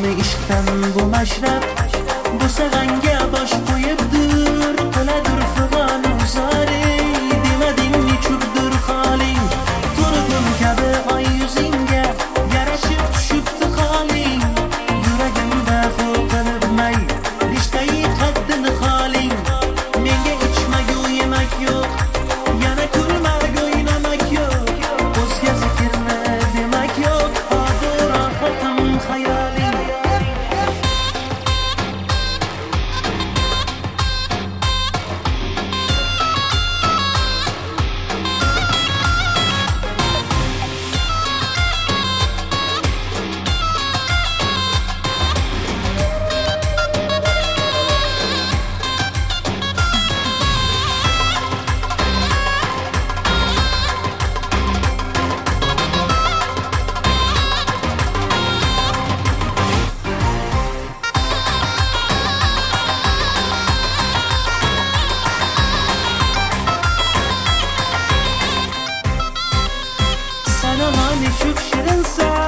ishqdan bu mashrab, bu sag'anga bosh qo'yibdir, qiladir fig'on uzari, demading nechurdir holing, turg'un kabi oy yuzingga yarashib tushibdi holing, yuragimda qo'rqilibmay rishtai qaddini holing, menga ichmagu yemak yo'q, yana kulmagu o'ynamak yo'q, o'zga zikrni demak yo'q, hozir rohatim xayoling. Sana mani çok şirinsen,